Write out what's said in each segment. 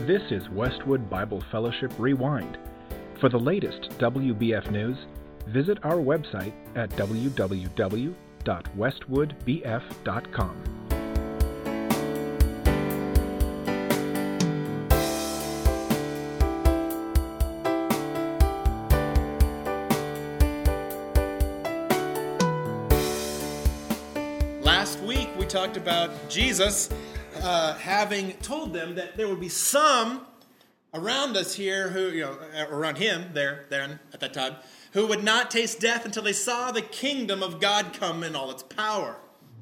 This is Westwood Bible Fellowship Rewind. For the latest WBF news, visit our website at www.westwoodbf.com. Last week we talked about Jesus having told them that there would be some around us here who, around him there at that time, who would not taste death until they saw the kingdom of God come in all its power.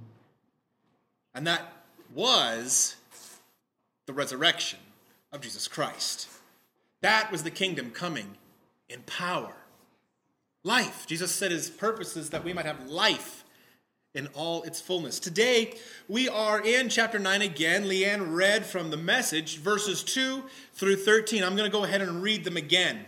And that was the resurrection of Jesus Christ. That was the kingdom coming in power. Life. Jesus said his purpose is that we might have life in all its fullness. Today, we are in chapter 9 again. Leanne read from the Message, verses 2 through 13. I'm going to go ahead and read them again.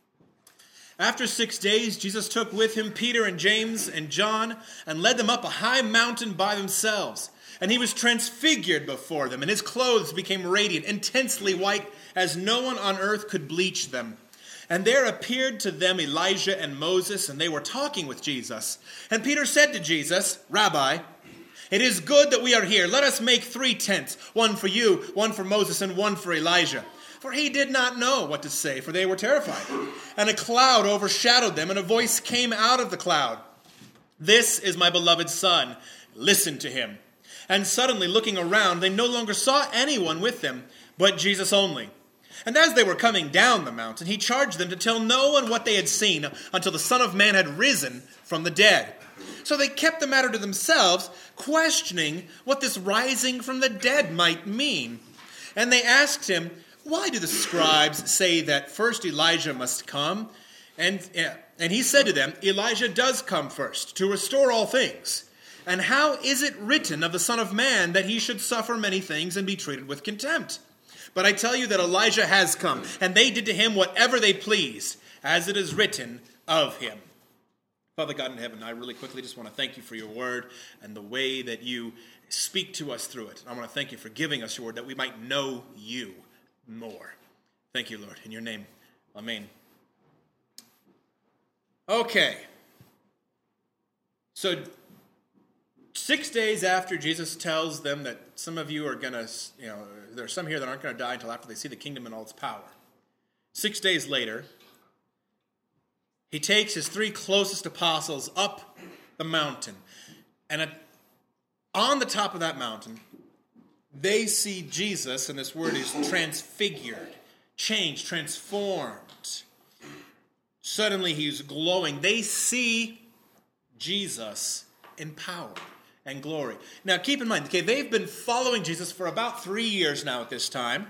After 6 days, Jesus took with him Peter and James and John and led them up a high mountain by themselves. And he was transfigured before them, and his clothes became radiant, intensely white, as no one on earth could bleach them. And there appeared to them Elijah and Moses, and they were talking with Jesus. And Peter said to Jesus, "Rabbi, it is good that we are here. Let us make 3 tents, one for you, one for Moses, and one for Elijah." For he did not know what to say, for they were terrified. And a cloud overshadowed them, and a voice came out of the cloud. "This is my beloved Son. Listen to him." And suddenly, looking around, they no longer saw anyone with them, but Jesus only. And as they were coming down the mountain, he charged them to tell no one what they had seen until the Son of Man had risen from the dead. So they kept the matter to themselves, questioning what this rising from the dead might mean. And they asked him, "Why do the scribes say that first Elijah must come?" And he said to them, "Elijah does come first to restore all things. And how is it written of the Son of Man that he should suffer many things and be treated with contempt? But I tell you that Elijah has come, and they did to him whatever they pleased, as it is written of him." Father God in heaven, I really quickly just want to thank you for your word and the way that you speak to us through it. I want to thank you for giving us your word that we might know you more. Thank you, Lord. In your name, amen. Okay. So 6 days after Jesus tells them that some of you are going to, there are some here that aren't going to die until after they see the kingdom in all its power. 6 days later, he takes his 3 closest apostles up the mountain. And on the top of that mountain, they see Jesus, and this word is transfigured, changed, transformed. Suddenly he's glowing. They see Jesus in power and glory. Now, keep in mind, they've been following Jesus for about 3 years now at this time.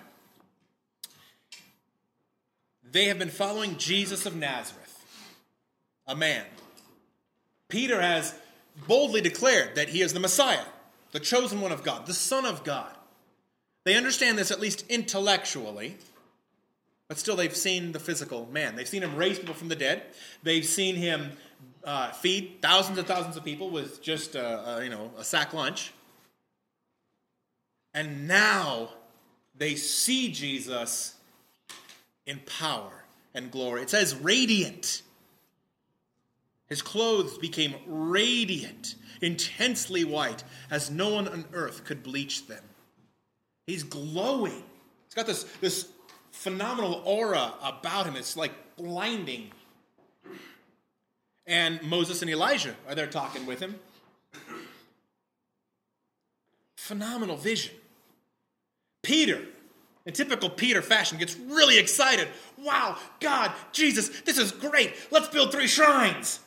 They have been following Jesus of Nazareth, a man. Peter has boldly declared that he is the Messiah, the chosen one of God, the Son of God. They understand this at least intellectually, but still they've seen the physical man. They've seen him raise people from the dead. They've seen him feed thousands and thousands of people with just a sack lunch. And now they see Jesus in power and glory. It says radiant. His clothes became radiant, intensely white, as no one on earth could bleach them. He's glowing. He's got this phenomenal aura about him. It's like blinding. And Moses and Elijah are there talking with him. Phenomenal vision. Peter, in typical Peter fashion, gets really excited. "Wow, God, Jesus, this is great. Let's build 3 shrines."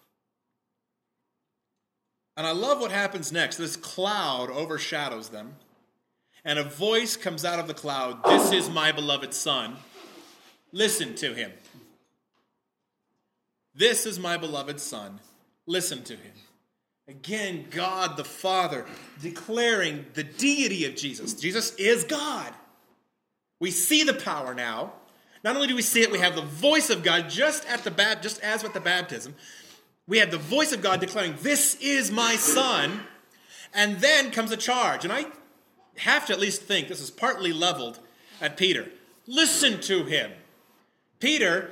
And I love what happens next. This cloud overshadows them. And a voice comes out of the cloud. "This is my beloved Son. Listen to him." This is my beloved Son. Listen to him. Again, God the Father declaring the deity of Jesus. Jesus is God. We see the power now. Not only do we see it, we have the voice of God just as with the baptism. We have the voice of God declaring, "This is my Son." And then comes a charge. And I have to at least think this is partly leveled at Peter. Listen to him. Peter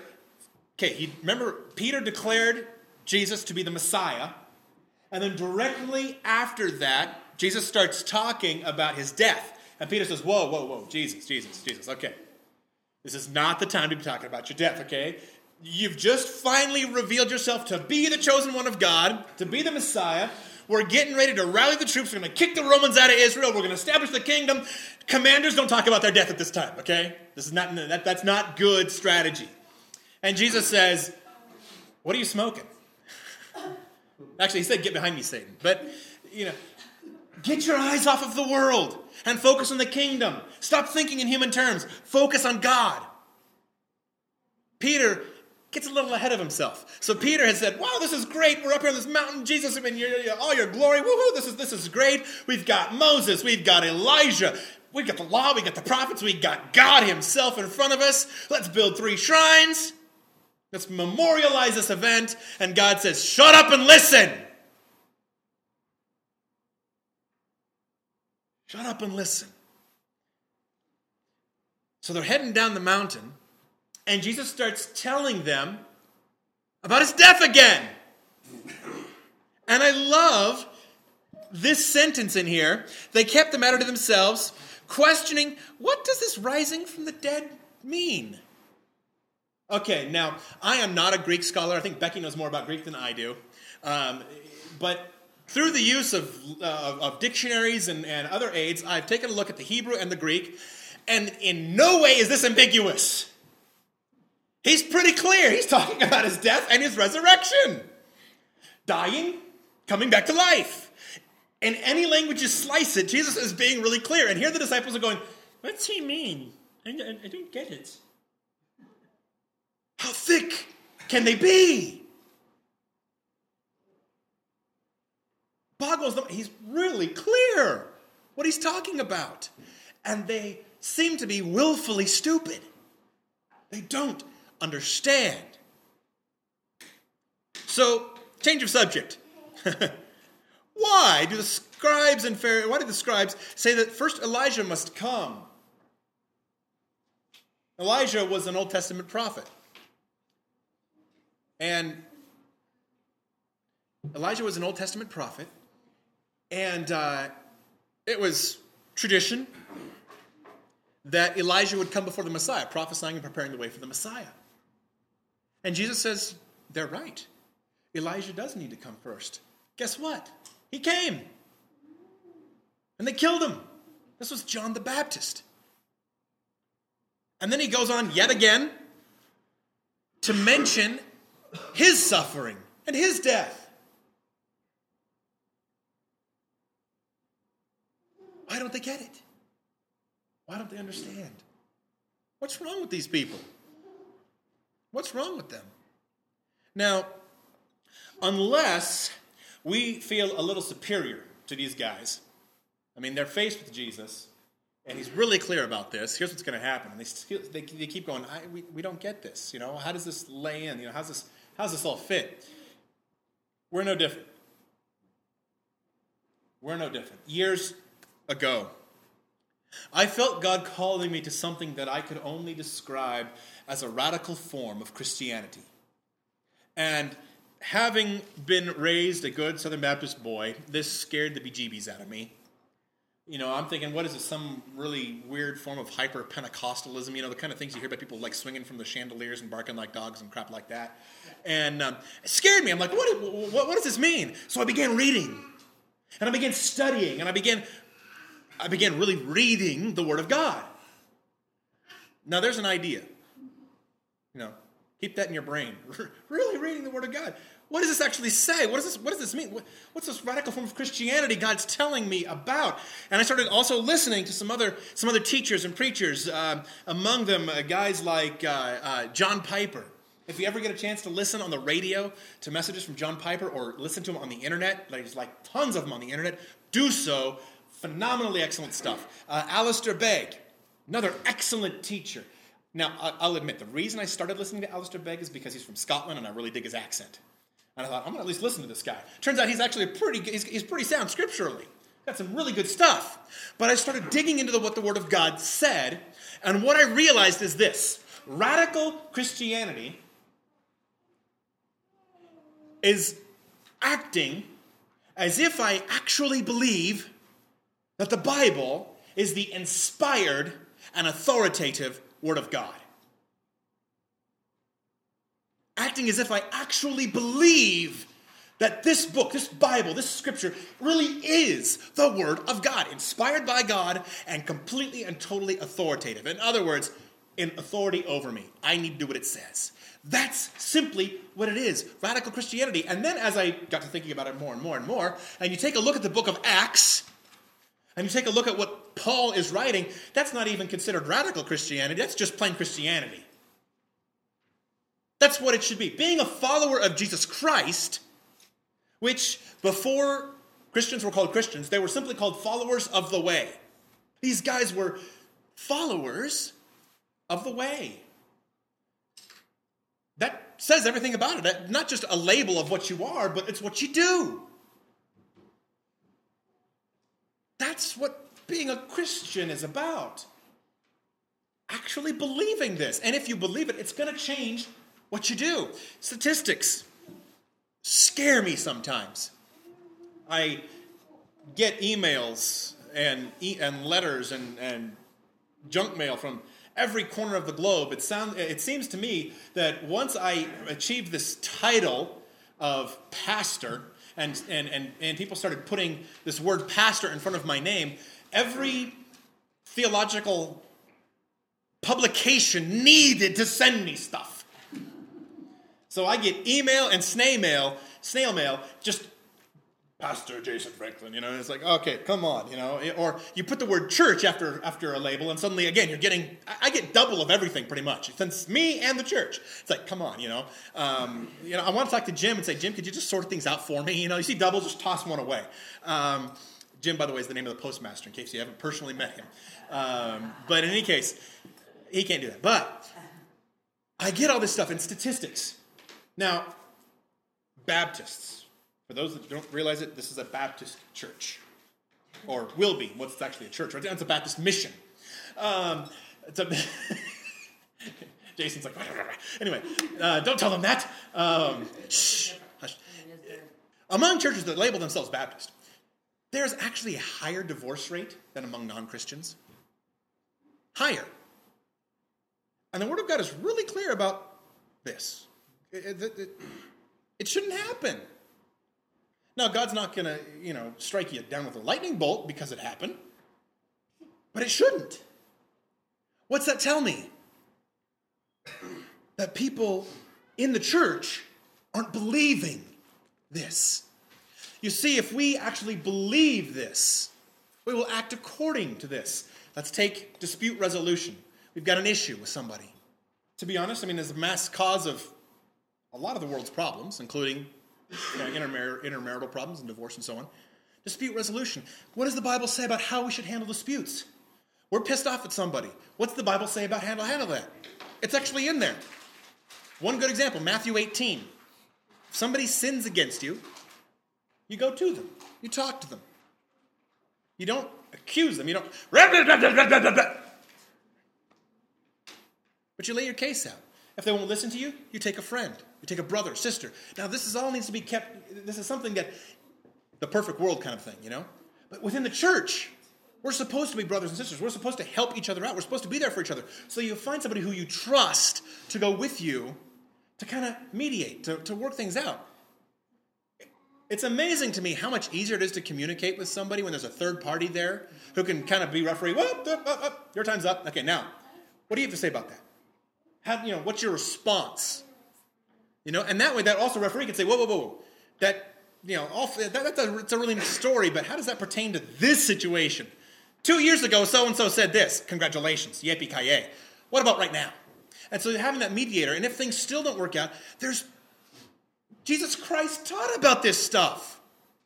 declared Jesus to be the Messiah. And then directly after that, Jesus starts talking about his death. And Peter says, whoa, Jesus, okay. This is not the time to be talking about your death, okay? You've just finally revealed yourself to be the chosen one of God, to be the Messiah. We're getting ready to rally the troops. We're going to kick the Romans out of Israel. We're going to establish the kingdom. Commanders don't talk about their death at this time, okay? That's not good strategy. And Jesus says, what are you smoking? Actually, he said, get behind me, Satan. But, get your eyes off of the world and focus on the kingdom. Stop thinking in human terms. Focus on God. Peter gets a little ahead of himself. So Peter has said, wow, this is great. We're up here on this mountain. Jesus, all your glory. Woohoo, this is great. We've got Moses. We've got Elijah. We've got the law. We've got the prophets. We've got God himself in front of us. Let's build 3 shrines. Let's memorialize this event. And God says, shut up and listen. Shut up and listen. So they're heading down the mountain. And Jesus starts telling them about his death again. And I love this sentence in here. They kept the matter to themselves, questioning, what does this rising from the dead mean? Okay, now, I am not a Greek scholar. I think Becky knows more about Greek than I do. But through the use of dictionaries and other aids, I've taken a look at the Hebrew and the Greek, and in no way is this ambiguous. He's pretty clear. He's talking about his death and his resurrection. Dying, coming back to life. In any language you slice it, Jesus is being really clear. And here the disciples are going, what's he mean? I don't get it. How thick can they be? Boggles them. He's really clear what he's talking about. And they seem to be willfully stupid. They don't understand. So, change of subject. Why did the scribes say that first Elijah must come? Elijah was an Old Testament prophet. And Elijah was an Old Testament prophet. And it was tradition that Elijah would come before the Messiah, prophesying and preparing the way for the Messiah. And Jesus says, they're right. Elijah does need to come first. Guess what? He came. And they killed him. This was John the Baptist. And then he goes on yet again to mention his suffering and his death. Why don't they get it? Why don't they understand? What's wrong with these people? What's wrong with them? Now, unless we feel a little superior to these guys, I mean, they're faced with Jesus, and he's really clear about this. Here's what's going to happen. And they keep going, we don't get this. How does this lay in? How's this all fit? We're no different. We're no different. Years ago, I felt God calling me to something that I could only describe as a radical form of Christianity. And having been raised a good Southern Baptist boy, this scared the bejeebies out of me. I'm thinking, what is this, some really weird form of hyper-Pentecostalism, the kind of things you hear about people like swinging from the chandeliers and barking like dogs and crap like that. And it scared me. I'm like, what does this mean? So I began reading, and I began studying, and I began really reading the Word of God. Now, there's an idea. Keep that in your brain. Really reading the Word of God. What does this actually say? What does this mean? What's this radical form of Christianity God's telling me about? And I started also listening to some other teachers and preachers. Among them, guys like John Piper. If you ever get a chance to listen on the radio to messages from John Piper or listen to him on the internet, there's like tons of them on the internet, do so. Phenomenally excellent stuff. Alistair Begg, another excellent teacher. Now, I'll admit, the reason I started listening to Alistair Begg is because he's from Scotland and I really dig his accent. And I thought, I'm going to at least listen to this guy. Turns out he's actually he's pretty sound scripturally. Got some really good stuff. But I started digging into what the Word of God said, And what I realized is this: radical Christianity is acting as if I actually believe that the Bible is the inspired and authoritative Word of God. Acting as if I actually believe that this book, this Bible, this Scripture really is the Word of God, inspired by God and completely and totally authoritative. In other words, in authority over me. I need to do what it says. That's simply what it is, radical Christianity. And then as I got to thinking about it more and more and more, and you take a look at the book of Acts, and you take a look at what Paul is writing, that's not even considered radical Christianity. That's just plain Christianity. That's what it should be. Being a follower of Jesus Christ, which before Christians were called Christians, they were simply called followers of the way. These guys were followers of the way. That says everything about it. Not just a label of what you are, but it's what you do. That's what being a Christian is about. Actually believing this. And if you believe it, it's going to change what you do. Statistics scare me sometimes. I get emails and letters and junk mail from every corner of the globe. It seems to me that once I achieved this title of pastor, and people started putting this word pastor in front of my name, every theological publication needed to send me stuff. So I get email and snail mail, just Pastor Jason Franklin, it's like, okay, come on, or you put the word church after a label, and suddenly, again, I get double of everything pretty much. It's me and the church. It's like, come on, I want to talk to Jim and say, Jim, could you just sort things out for me? You see doubles, just toss one away. Jim, by the way, is the name of the postmaster, in case you haven't personally met him. But in any case, he can't do that. But I get all this stuff in statistics. Now, Baptists, for those that don't realize it, this is a Baptist church. Or will be. What's actually a church, right? It's a Baptist mission. Jason's like, anyway, don't tell them that. Shh. Hush. Among churches that label themselves Baptist, there's actually a higher divorce rate than among non-Christians. Higher. And the Word of God is really clear about this. It shouldn't happen. Now, God's not going to, strike you down with a lightning bolt because it happened. But it shouldn't. What's that tell me? That people in the church aren't believing this. You see, if we actually believe this, we will act according to this. Let's take dispute resolution. We've got an issue with somebody. To be honest, there's a mass cause of a lot of the world's problems, including intermarital problems and divorce and so on. Dispute resolution. What does the Bible say about how we should handle disputes? We're pissed off at somebody. What's the Bible say about handle that? It's actually in there. One good example, Matthew 18. If somebody sins against you, you go to them. You talk to them. You don't accuse them. You don't... But you lay your case out. If they won't listen to you, you take a friend. You take a brother, sister. Now, this all needs to be kept. This is something that the perfect world kind of thing, But within the church, we're supposed to be brothers and sisters. We're supposed to help each other out. We're supposed to be there for each other. So you find somebody who you trust to go with you to kind of mediate, to work things out. It's amazing to me how much easier it is to communicate with somebody when there's a third party there who can kind of be referee. Your time's up. Okay, now, what do you have to say about that? What's your response? And that way, that also referee can say, whoa. That's a really nice story, but how does that pertain to this situation? 2 years ago, so-and-so said this. Congratulations, yippee-ki-yay. What about right now? And so having that mediator, and if things still don't work out, Jesus Christ taught about this stuff.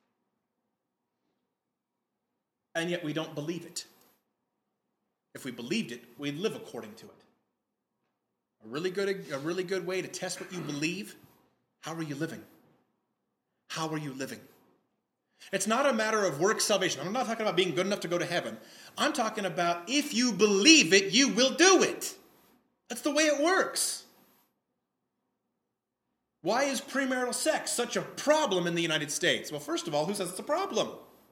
And yet we don't believe it. If we believed it, we'd live according to it. A really good way to test what you believe. How are you living? How are you living? It's not a matter of work salvation. I'm not talking about being good enough to go to heaven. I'm talking about if you believe it, you will do it. That's the way it works. Why is premarital sex such a problem in the United States? Well, first of all, who says it's a problem?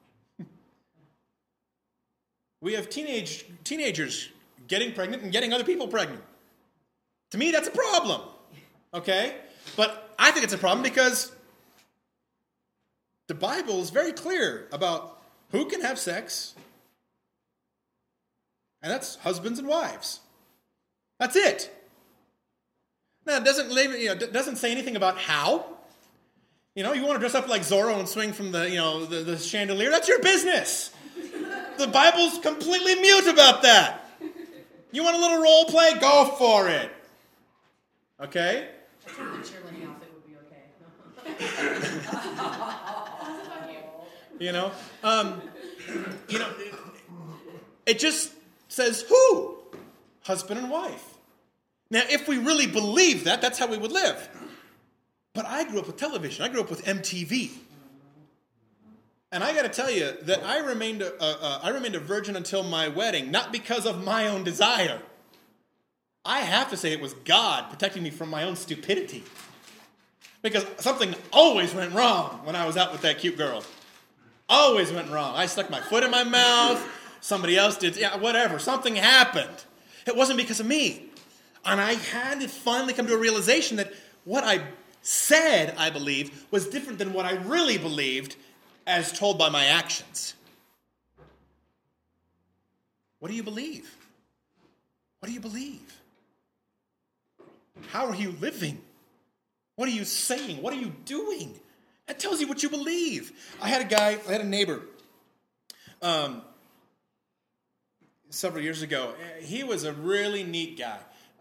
We have teenagers getting pregnant and getting other people pregnant. To me, that's a problem. Okay? But I think it's a problem because the Bible is very clear about who can have sex, and that's husbands and wives. That's it. Now, it doesn't say anything about how. You want to dress up like Zorro and swing from the chandelier? That's your business. The Bible's completely mute about that. You want a little role play? Go for it. Okay? I think the cheerleading outfit would be okay. It just says who? Husband and wife. Now, if we really believe that, that's how we would live. But I grew up with television. I grew up with MTV. And I got to tell you that I remained a virgin until my wedding, not because of my own desire. I have to say it was God protecting me from my own stupidity. Because something always went wrong when I was out with that cute girl. Always went wrong. I stuck my foot in my mouth. Somebody else did. Yeah, whatever. Something happened. It wasn't because of me. And I had to finally come to a realization that what I said I believed was different than what I really believed as told by my actions. What do you believe? What do you believe? How are you living? What are you saying? What are you doing? That tells you what you believe. I had a neighbor several years ago. He was a really neat guy.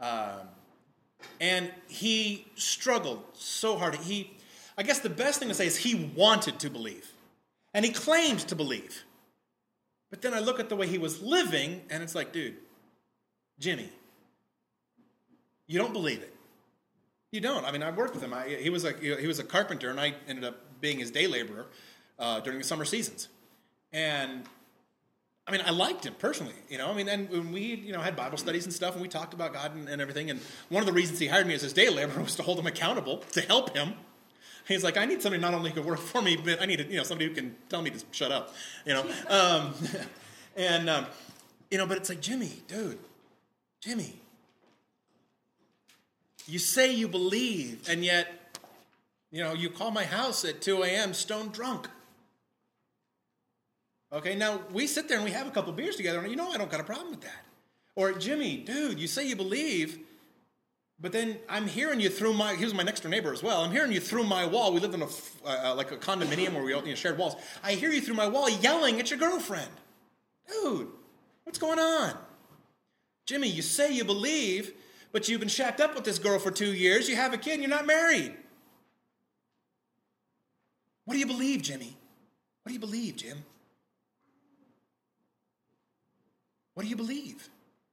And he struggled so hard. I guess the best thing to say is he wanted to believe. And he claimed to believe. But then I look at the way he was living, and it's like, dude, Jimmy, you don't believe it. You don't. I mean, I worked with him. He was a carpenter, and I ended up being his day laborer during the summer seasons. And I mean, I liked him personally, and when we, had Bible studies and stuff, and we talked about God and everything, and one of the reasons he hired me as his day laborer was to hold him accountable, to help him. He's like, I need somebody not only who can work for me, but I need, somebody who can tell me to shut up, but it's like, Jimmy, you say you believe, and yet, you call my house at 2 a.m. stone drunk. Okay, now we sit there and we have a couple beers together, and I don't got a problem with that. Or, Jimmy, dude, you say you believe, but then I'm hearing you through he was my next door neighbor as well. I'm hearing you through my wall. We lived in a condominium where we shared walls. I hear you through my wall yelling at your girlfriend. Dude, what's going on? Jimmy, you say you believe, but you've been shacked up with this girl for 2 years. You have a kid and you're not married. What do you believe, Jimmy? What do you believe, Jim? What do you believe?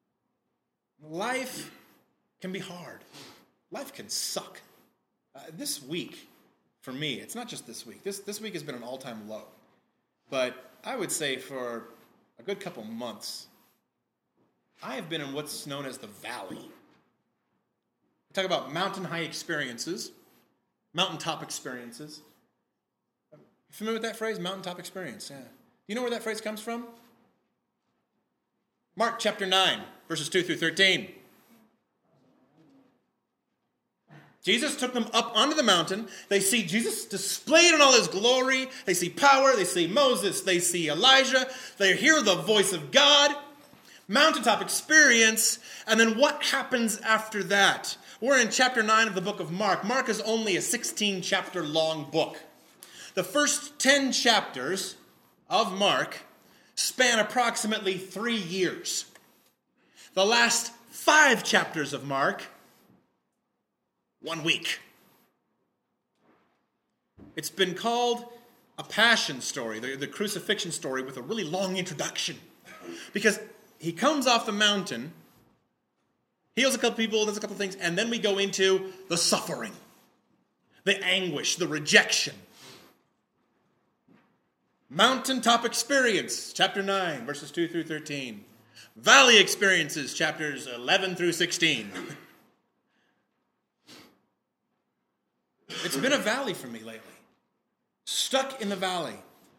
Life can be hard. Life can suck. This week, for me, it's not just this week. This week has been an all-time low. But I would say for a good couple months, I have been in what's known as the valley. We talk about mountain high experiences, mountaintop experiences. You familiar with that phrase, mountaintop experience? Yeah. Do you know where that phrase comes from? Mark chapter 9, verses 2 through 13. Jesus took them up onto the mountain. They see Jesus displayed in all his glory. They see power. They see Moses. They see Elijah. They hear the voice of God. Mountaintop experience. And then what happens after that? We're in chapter 9 of the book of Mark. Mark is only a 16-chapter long book. The first 10 chapters of Mark span approximately 3 years. The last 5 chapters of Mark, 1 week. It's been called a passion story, the crucifixion story, with a really long introduction. Because he comes off the mountain, heals a couple people, does a couple things, and then we go into the suffering, the anguish, the rejection. Mountaintop experience, chapter 9, verses 2 through 13. Valley experiences, chapters 11 through 16. It's been a valley for me lately. Stuck in the valley.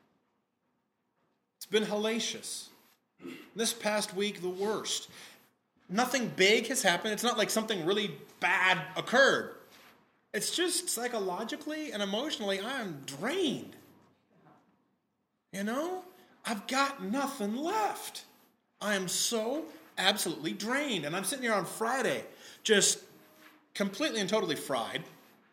It's been hellacious. This past week, the worst. Nothing big has happened. It's not like something really bad occurred. It's just psychologically and emotionally, I am drained. You know? I've got nothing left. I am so absolutely drained. And I'm sitting here on Friday, just completely and totally fried.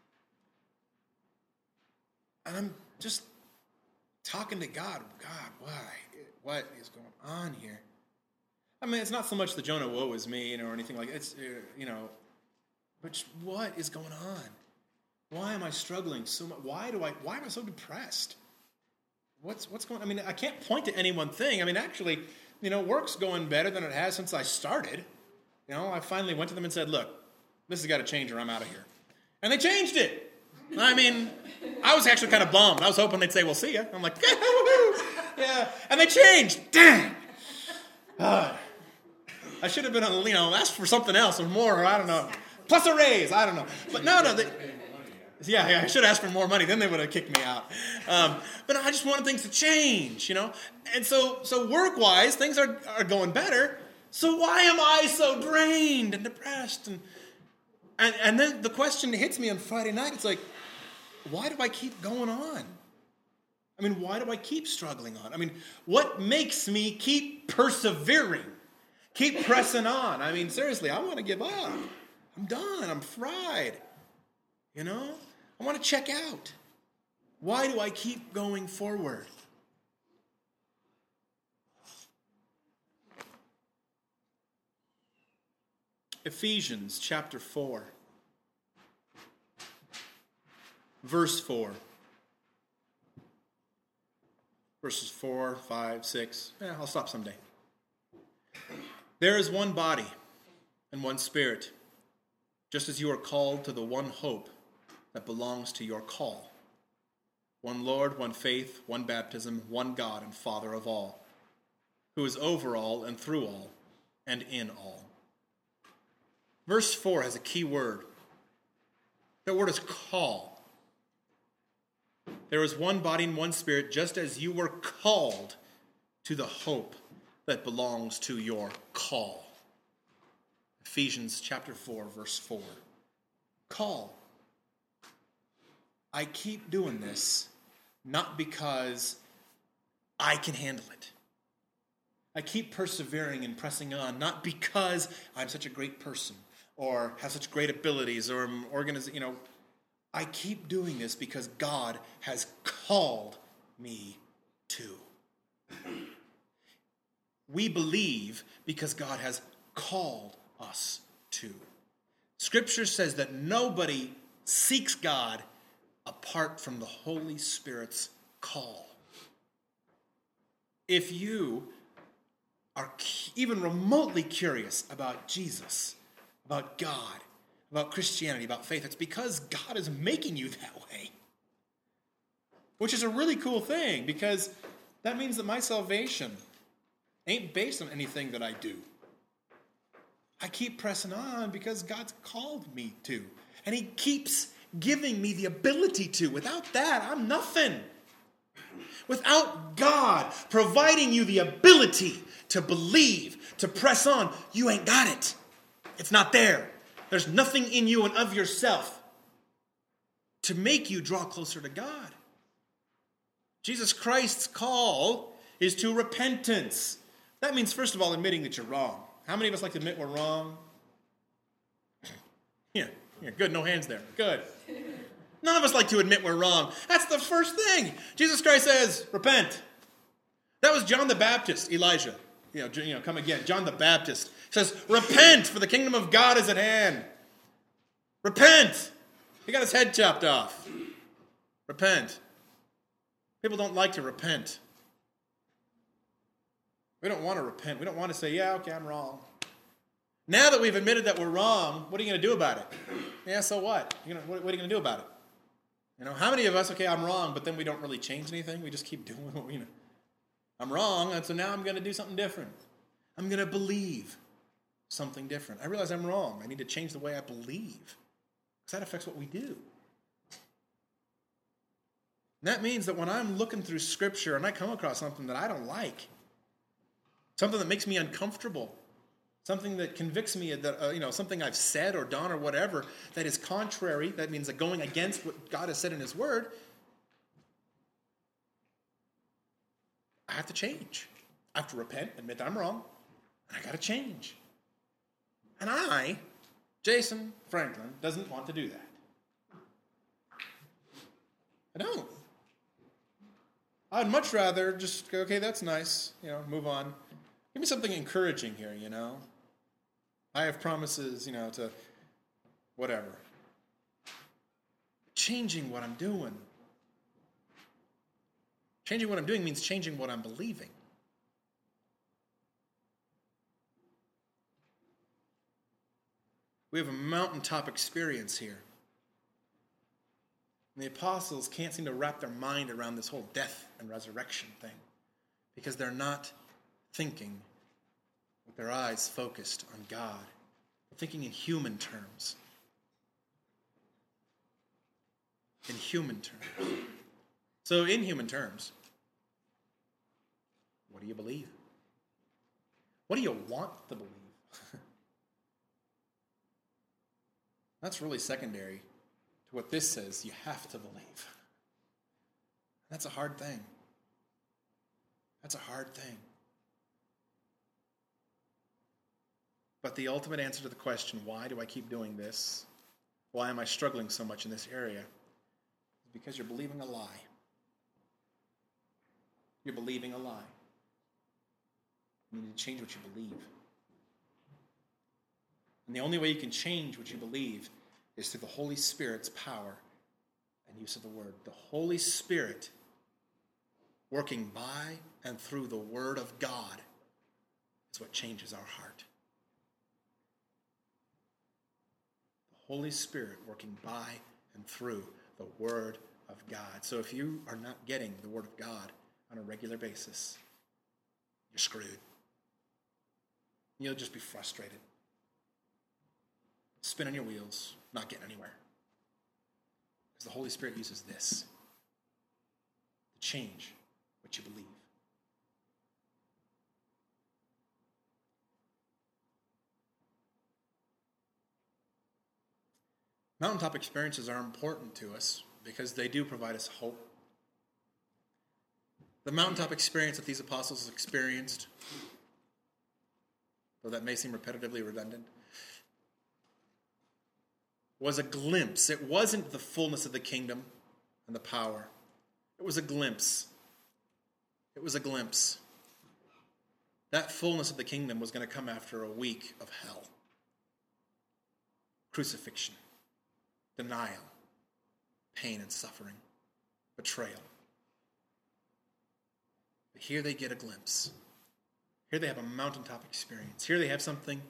And I'm just talking to God. God, why? What is going on here? I mean, it's not so much the Jonah woe is me, or anything like that. It's, but what is going on? Why am I struggling so much? Why am I so depressed? What's going on? I mean, I can't point to any one thing. I mean, actually, work's going better than it has since I started. I finally went to them and said, look, this has got to change or I'm out of here. And they changed it. I mean, I was actually kind of bummed. I was hoping they'd say, well, see ya. I'm like, yeah. And they changed. Dang. I should have been, asked for something else or more, or I don't know. Plus a raise, I don't know. But no. I should ask for more money. Then they would have kicked me out. But I just wanted things to change, And so work-wise, things are going better. So why am I so drained and depressed? And then the question hits me on Friday night. It's like, why do I keep going on? I mean, why do I keep struggling on? I mean, what makes me keep persevering? Keep pressing on? I mean, seriously, I want to give up. I'm done. I'm fried. I want to check out. Why do I keep going forward? Ephesians chapter 4, verse 4. Verses 4, 5, 6. I'll stop someday. There is one body and one Spirit, just as you are called to the one hope that belongs to your call. One Lord, one faith, one baptism, one God and Father of all, who is over all and through all and in all. Verse 4 has a key word. That word is call. There is one body and one Spirit, just as you were called to the hope that belongs to your call. Ephesians chapter 4, verse 4. Call. I keep doing this not because I can handle it. I keep persevering and pressing on not because I'm such a great person or have such great abilities or am organized, I keep doing this because God has called me to. We believe because God has called us to. Scripture says that nobody seeks God apart from the Holy Spirit's call. If you are even remotely curious about Jesus, about God, about Christianity, about faith, it's because God is making you that way. Which is a really cool thing, because that means that my salvation ain't based on anything that I do. I keep pressing on because God's called me to. And he keeps giving me the ability to. Without that, I'm nothing. Without God providing you the ability to believe, to press on, you ain't got it. It's not there. There's nothing in you and of yourself to make you draw closer to God. Jesus Christ's call is to repentance. That means, first of all, admitting that you're wrong. How many of us like to admit we're wrong? Yeah, good. No hands there. Good. None of us like to admit we're wrong. That's the first thing. Jesus Christ says, repent. That was John the Baptist, Elijah. Come again. John the Baptist says, repent, for the kingdom of God is at hand. Repent. He got his head chopped off. Repent. People don't like to repent. We don't want to repent. We don't want to say, yeah, okay, I'm wrong. Now that we've admitted that we're wrong, what are you going to do about it? Yeah, so what? What are you going to do about it? How many of us, okay, I'm wrong, but then we don't really change anything? We just keep doing what we know. I'm wrong, and so now I'm going to do something different. I'm going to believe something different. I realize I'm wrong. I need to change the way I believe, because that affects what we do. And that means that when I'm looking through Scripture and I come across something that I don't like, something that makes me uncomfortable, something that convicts me that, something I've said or done or whatever that is contrary, that means that going against what God has said in His Word, I have to change. I have to repent, admit that I'm wrong, and I got to change. And I, Jason Franklin, doesn't want to do that. I don't. I'd much rather just go, okay, that's nice, move on. Give me something encouraging here, I have promises, to whatever. Changing what I'm doing. Changing what I'm doing means changing what I'm believing. We have a mountaintop experience here. And the apostles can't seem to wrap their mind around this whole death and resurrection thing because they're not thinking with their eyes focused on God. They're thinking in human terms. In human terms. So in human terms, what do you believe? What do you want to believe? That's really secondary to what this says you have to believe. That's a hard thing. That's a hard thing. But the ultimate answer to the question, why do I keep doing this? Why am I struggling so much in this area? Is because you're believing a lie. You're believing a lie. You need to change what you believe. And the only way you can change what you believe is through the Holy Spirit's power and use of the Word. The Holy Spirit working by and through the Word of God is what changes our heart. The Holy Spirit working by and through the Word of God. So if you are not getting the Word of God on a regular basis, you're screwed. You'll just be frustrated. Spinning your wheels, not getting anywhere. Because the Holy Spirit uses this to change what you believe. Mountaintop experiences are important to us because they do provide us hope. The mountaintop experience that these apostles experienced, though that may seem repetitively redundant, was a glimpse. It wasn't the fullness of the kingdom and the power. It was a glimpse. It was a glimpse. That fullness of the kingdom was going to come after a week of hell. Crucifixion, denial, pain and suffering, betrayal. But here they get a glimpse. Here they have a mountaintop experience. Here they have something,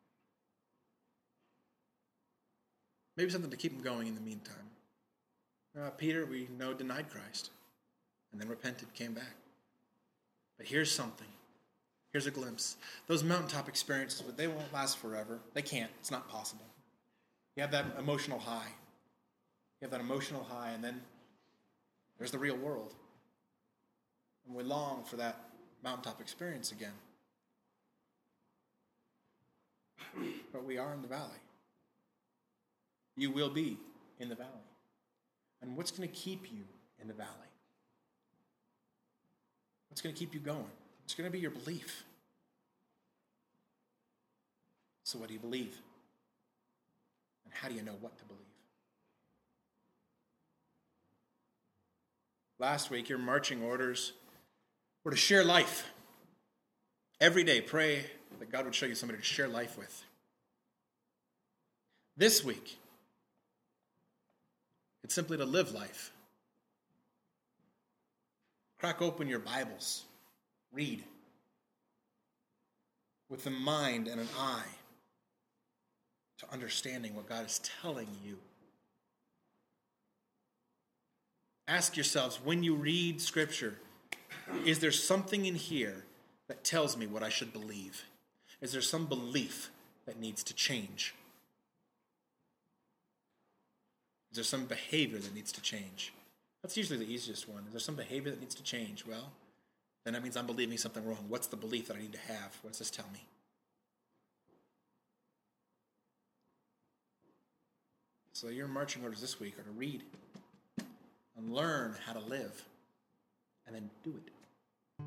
maybe something to keep them going in the meantime. Peter, we know, denied Christ and then repented, came back. But here's something. Here's a glimpse. Those mountaintop experiences, but they won't last forever. They can't. It's not possible. You have that emotional high. You have that emotional high, and then there's the real world. And we long for that mountaintop experience again. But we are in the valley. You will be in the valley. And what's going to keep you in the valley? What's going to keep you going? It's going to be your belief. So what do you believe? And how do you know what to believe? Last week, your marching orders were to share life. Every day, pray that God would show you somebody to share life with. This week, it's simply to live life. Crack open your Bibles. Read. With a mind and an eye to understanding what God is telling you. Ask yourselves, when you read Scripture, is there something in here that tells me what I should believe? Is there some belief that needs to change? Is there some behavior that needs to change? That's usually the easiest one. Is there some behavior that needs to change? Well, then that means I'm believing something wrong. What's the belief that I need to have? What does this tell me? So your marching orders this week are to read and learn how to live and then do it.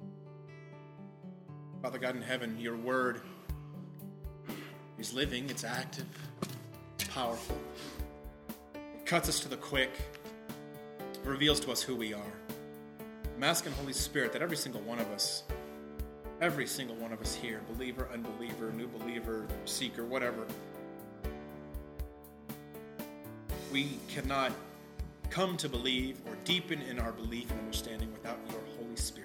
Father God in heaven, your word is living, it's active, it's powerful. It cuts us to the quick. It reveals to us who we are. I'm asking, Holy Spirit, that every single one of us here, believer, unbeliever, new believer, seeker, whatever, we cannot come to believe or deepen in our belief and understanding without your Holy Spirit.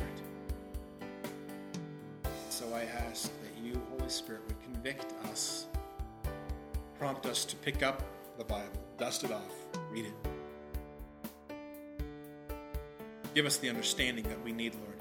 So I ask that you, Holy Spirit, would convict us, prompt us to pick up the Bible, dust it off, read it. Give us the understanding that we need, Lord.